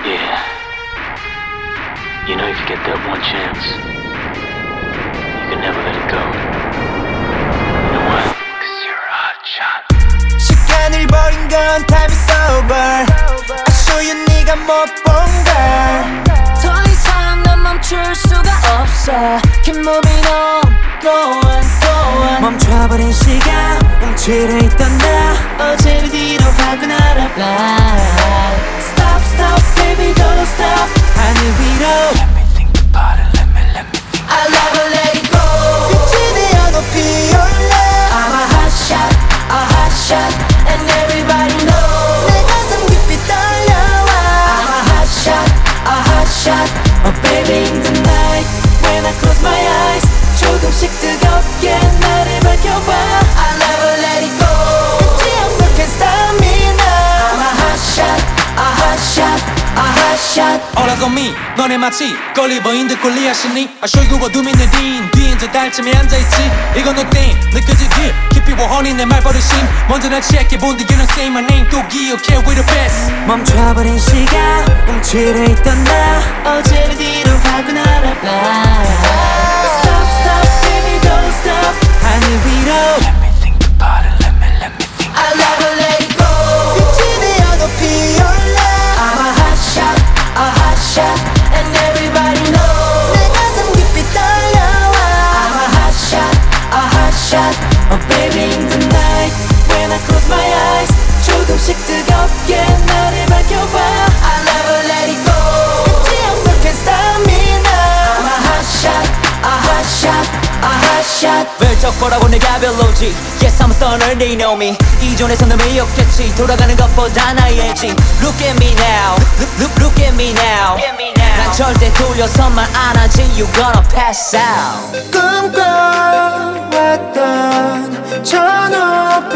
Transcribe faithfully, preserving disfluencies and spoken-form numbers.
Yeah. You know if you get that one chance, you can never let it go. You know why? Cause you're a hot shot. 시간을 버린 건 time is over. I show you 네가 못 본 걸. 더 이상 난 멈출 수가 없어. Keep moving on, go on, go on. 멈춰버린 시간 움츠려 있던 나 어제를 뒤로 가고 날아 fly. Stop, stop, baby, don't stop. 하늘 위로 Let me think about it, let me, let me think. I'll never let it go. 빛이 되어 높이 올라. I'm a hot shot, a hot shot, and everybody knows. 내 가슴 깊이 떨려와. I'm a hot shot, a hot shot. Oh baby in the night, when I close my eyes, 조금씩 뜨겁게 나를 밝혀봐. I'll never let it go. 끝이 없어 can't stop me now. I'm a hot shot, a hot shot, a hot shot. All eyes on me 너네 마치 걸리버인 듯 골리앗이니 I show you what do me 내린 뒤엔 저 달쯤에 앉아있지 이건 no thing 느껴지길 깊이 원하니 내 말버릇임 먼저 날 check 본디 you don't say my name 또 기억해 we the best 멈춰버린 시간 움츠려 있던 나 어제를 뒤로 가고 날아 fly. Stop, stop, baby, don't stop. 하늘 위로 Let me think about it, let me, let me think. I'll never let it go. 빛이 되어 높이 올라. I'm a hot shot, a hot shot, and everybody knows. 내 가슴 깊이 떨려와. I'm a hot shot, a hot shot. Oh baby in the night, when I close my eyes, 조금씩 뜨겁게 나를 밝혀봐. I'll never let it go. 끝이 없어 can't stop me now. I'm a hot shot, a hot shot, a hot shot. 벨적 거라고 내가 별로지 Yes I'm a stunner they know me 이전에서 널 매였겠지 돌아가는 것보다 나의 지 Look at me now Look, look, look at me now 난 절대 돌려서만 안 하지 You gonna pass out 꿈꿔왔던 저 높은